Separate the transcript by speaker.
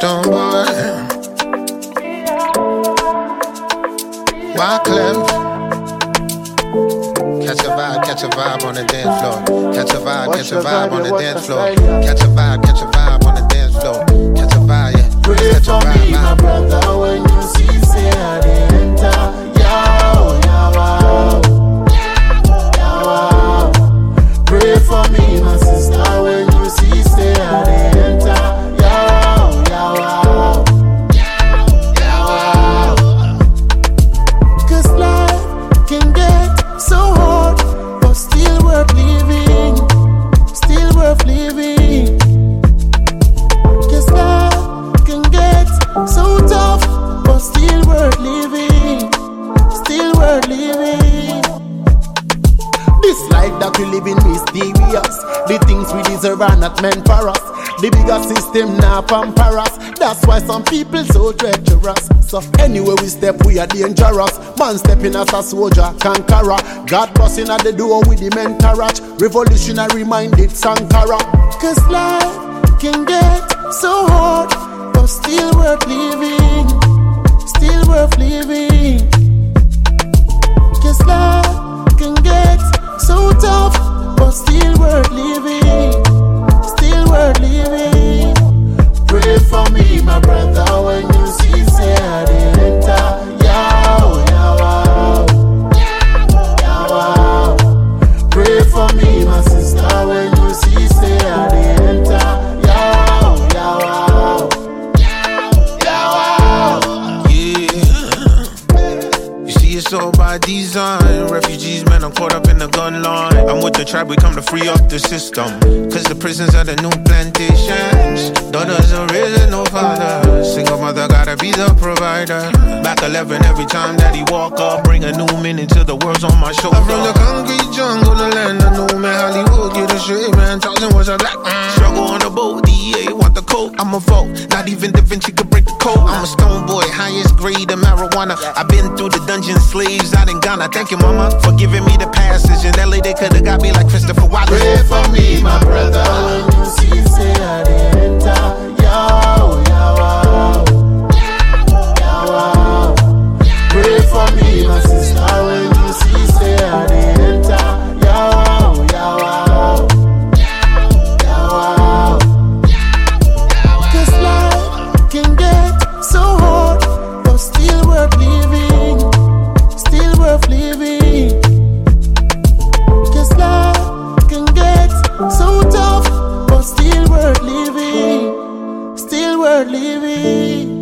Speaker 1: system, boy. Wyclef. Catch a vibe on the dance floor. Catch a vibe on the dance floor. Catch a vibe on the dance floor. Catch a vibe, yeah.
Speaker 2: Pray for me, my brother, when you see, say I dey enter. Yow, yow, yow. Pray for me, my sister, when you see, say I dey enter. Yow, yow, yow. 'Cause life can get so hard, but still worth living. Still worth living. 'Cause life can get so tough, but still worth living. Still worth living. This life that we live in mysterious. The things we deserve are not meant for us. The bigger system now pamper us. That's why some people so treacherous. So anywhere we step, we are dangerous. Man stepping as a soldier, conqueror. God busting at the door with the mentorage. Revolutionary minded Sankara. 'Cause life can get so hard, but still worth living. Still worth living. 'Cause life can get so tough, but still worth living. Still worth living. Pray for me, my brother, when you see, say I dey enter. Yow, yow, yow. Pray for me, my sister, when you see, say I dey enter. Yow, yow, yow.
Speaker 1: Yeah. You see, it's all by design. Refugees, man, I'm caught up in the gun line. I'm with the tribe, we come to free up the system. 'Cause the prisons are the new plantations. Daughters are raising no fathers. Single mother gotta be the provider. Back 11 every time that he walk up. Bring a new meaning to the words on my shoulder. I'm from the concrete jungle, the land I know, man. Hollywood, get a shit, man. 1,000 was a black man. Struggle on the boat, DEA want the coat. I'm a vote, not even Da Vinci could break the code. I'm a stone boy, highest grade of marijuana. I've been through the dungeon slaves out in Ghana. Thank you, mama, for giving me the passage. In LA, they could've got me like Christopher Wallace.
Speaker 2: Pray for me, my brother, when you see, say I dey enter. Yow, yow, yow. Pray for me, my sister, when you see, say I dey enter. Yow, yow, yow. 'Cause life can get so hard, but still worth living. Still worth living. 'Cause life can get so tough, but still worth living. Still worth living.